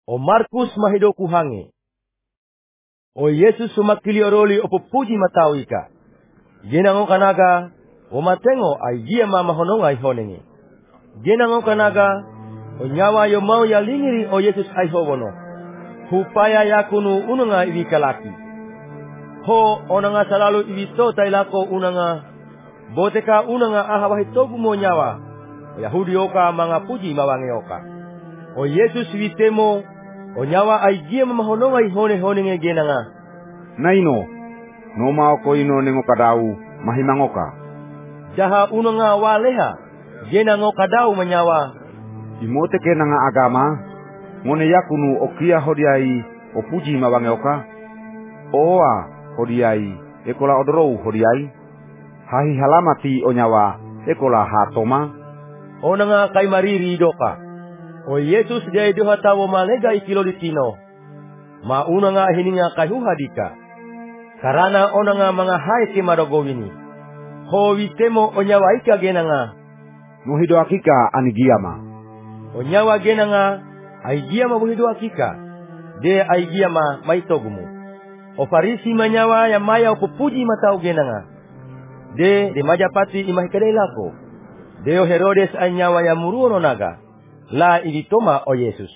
O Markus mahidoku hange. O Yesus sumakili oroli opo puji matau ika. Genango kanaga, o matengo ay gia mama hononga ihonenge. Genango kanaga, o nyawa yo mau ya lingiri o Yesus ay howono. Hupaya yakunu unanga iwi kalaki. Ho onanga selalu iwi so tailako unanga. Boteka unanga ahawahi togu mo nyawa. O Yahudi oka manga puji mawange oka. O Yesus witemo, o nyawa ay gia mama hononga ihone genanga. Naino, no mau ko ino nengo kadau mahimangoka. Jaha unanga waleha, genango kadau manyawa. Imote ke nanga agama, ngone yakunu okia hodiai opuji mawange oka. Oa hodiai, ekola odorou hodiai. Hahi halamati o nyawa, ekola hatoma. Onanga kay mariri doka. O Yesus dia doha tawo malega ikilo ditino. Mauna nga hininga kay huhadika. Karana onanga mga hay ke marogowini. Ho witemo o nyawa ika genanga. Muhido akika anigiyama. O nyawa genanga ay giyama buhido akika. De ay giyama maitogumu. O Farisi manyawa ya maya upupuji matau genanga. De majapati imahikadai lako. Deo Herodes ay nyawa ya muruono naga. La ibitoma o Yesus.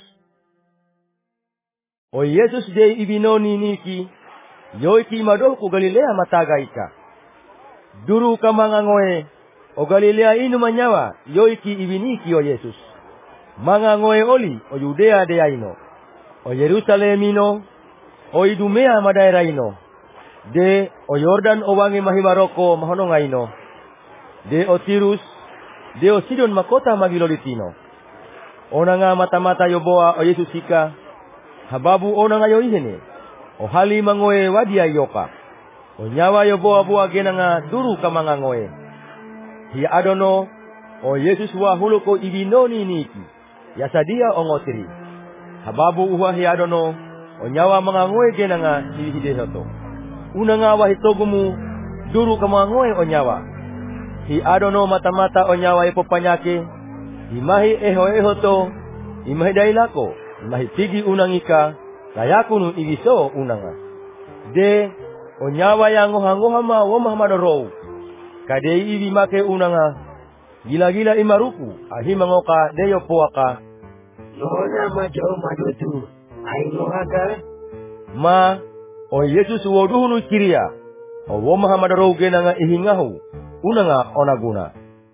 O Yesus de ibinoni niki. Yoiki madoh ku Galilea mataga ika. Duru kamangangoe. O Galilea inu manyawa. Yoiki ibiniki o Yesus. Mangangoe oli o Yudea de aino. O Yerusalem ino. O Idumea madaera ino. De o Yordan o wangi mahimaroko mahononga ino. De o Tirus. De o Sidon makota magilolitino. Onanga mata-mata yoboa o Yesus ika. Hababu onanga yo ihene. O hali mangoe wadia yoka. O nyawa yoboa bua genanga duru kamangangoe. Hi adono o Yesus wa huluko ibinoni niki. Yasadia ongotiri. Hababu uha hi adono o nyawa mangangoe genanga hihidehoto. Unanga wahitogumu duru kamangangoe o nyawa. Hi adono mata-mata o nyawa ipopanyake. Imahi eho-ehoto. Imahi dailako. Imahi tigi unangika. Layakunu igiso unanga. De o nyawa yang ngoha-ngoha ma womah madorou. Kadei iwi make unanga. Gila-gila imaruku. Ahimangoka deyo poaka. Nona majo madutu. Ay ngohaka. Ma o Yesus woduhunu kiria. O womah madorou genanga ihingahu. Unanga onaguna.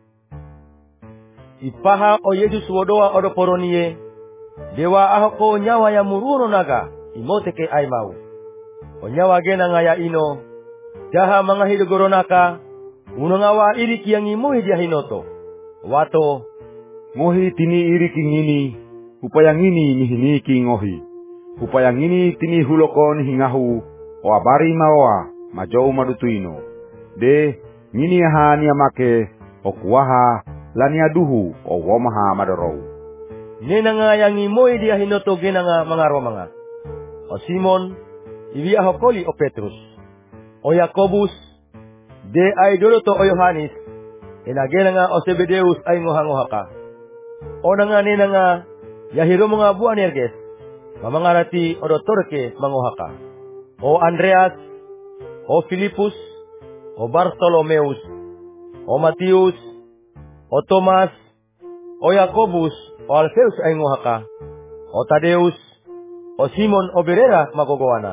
Ipaha o Yesus wodoa odo poronie. Dewa ahoko nyawa ya muruono naga. Imoteke aimau. O nyawa genanga ya ino. Jaha mangahido goronaka. Unanga wa iriki yang imuhi dia hinoto. Wato. Ngohi tini iriki ngini. Upaya ngini mihiniki ngohi. Upaya ngini tini hulokon hingahu. O abari maoa. Majou madutuino. De. Ngini aha niamake. O kuaha. Lania duhu o womaha madorou. Nenanga yang imoy dia hinoto genanga mga romanga. O Simon, iwi ahokoli o Petrus. O Yakobus, de ay doroto o Yohanes. Genanga o Zebedeus ay ngohangohaka. O nanga nenanga, yahiro mga Boanerges. Mamangarati o dotorke mangohaka. O Andreas, o Filipus, o Bartolomeus, o Matius, o Thomas, o Yakobus, o Alfeus ay ngohaka, o Tadeus, o Simon o Berera magogoana,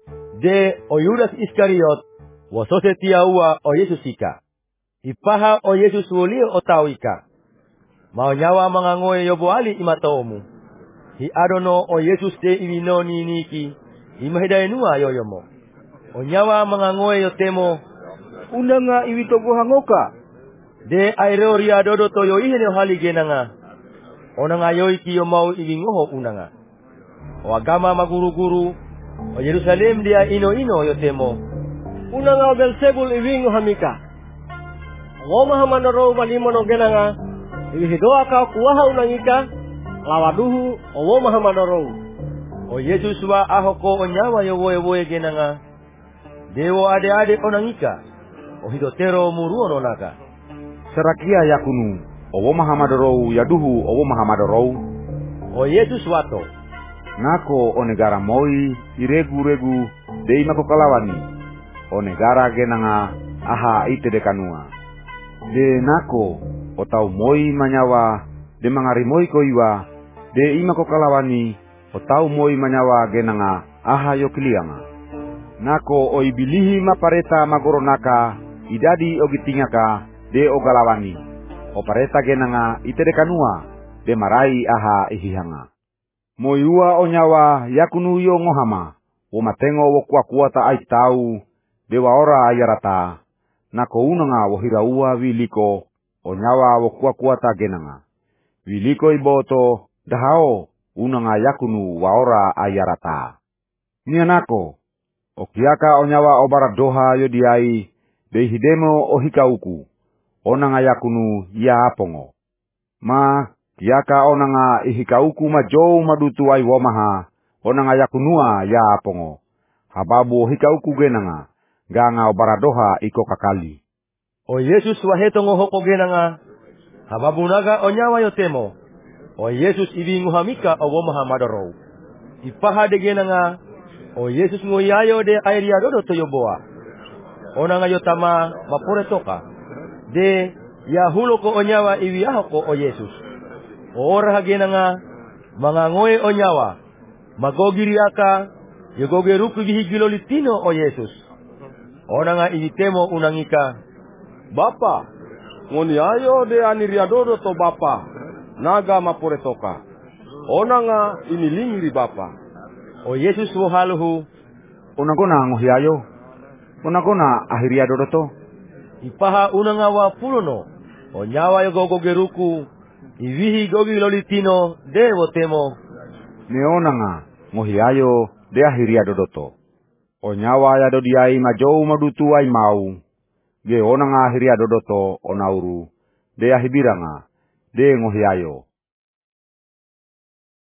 de o Judas Iskariot, o Sosetia ua o Yesus ika. Ipaha o Yesus wulio o tau ika. Mao nyawa mangangoe yoboali imatomu. Hi adono o Yesus de iwinoni niki, imahidainua yoyomo. O nyawa mangangoe yotemo, Unanga iwitogo hangoka. De aireoria dodo toyo ihene hali genanga. Onanga yoiki yo mau ilingoho unanga. O agama maguru-guru. O Yerusalem dia ino-ino yotemo. Unanga o Belzebul iwingo hamika. Ngomaha manoro malimono genanga. Iwihidoa ka kuaha unangika. Lawaduhu o womaha manoro. O Yesus wa ahoko o nyawa yo woe-woe genanga. Dewo ade-ade onangika. O hidotero muruono naga. Serakia yakunu. Owo mahamadorou yaduhu owo mahamadorou. O Yesus wato. Nako o negara moi iregu-regu de imako kalawani. O negara genanga aha ite dekanua. De nako o tau moi manyawa de mangari moi koiwa de imako kalawani o tau moi manyawa genanga aha yokilianga. Nako o ibilihi mapareta magoronaka idadi ogitingaka de o galawani. O pareta genanga ite dekanua de marai aha ihihanga. Moiua o nyawa yakunu yo ngohama o matengo wo kuakuata ai tau de waora ayarata. Nako unanga wo hiraua wiliko o nyawa wo kuakuata genanga. Wiliko iboto dahao unanga yakunu waora ayarata. Nianako o kiaka o nyawa o baradoha yodiai de hidemo o hikauku. Onanga yakunu ya apongo. Ma kiaka onanga ihikauku majou madutu ai womaha. Onanga yakunua ya apongo. Hababu o hikauku genanga. Ganga o baradoha iko kakali. O Yesus wahetongo hoko genanga. Hababu naga o nyawa yotemo. O Yesus ibingu hamika o womaha madorou. Ipaha de genanga. O Yesus ngoyayo de airia dodo toyoboa. Onanga yotama mapore toka. De yahuloko o nyawa iwiahoko o Yesus. O oraha genanga mangangoe o nyawa. Magogiriaka yogogeruku gihigilolitino o Yesus. Onanga initemo unangika. Bapa, ngoni ayo de aniriadodo to bapa. Naga mapore toka. Onanga inilingiri bapa. O Yesus wohaluhu. Onagona ngohiayo. Onagona ahiriadodo to. Ipaha unanga wa pulono. O nyawa yogogeruku. Iwihi gogi lolitino de wotemo. Neonanga ngohiayo de ahiriadodo to. O nyawa ya dodiai majou madutu ai mau. Ge onanga ahiriadodo to onauru. De ahibiranga. De ngohiayo.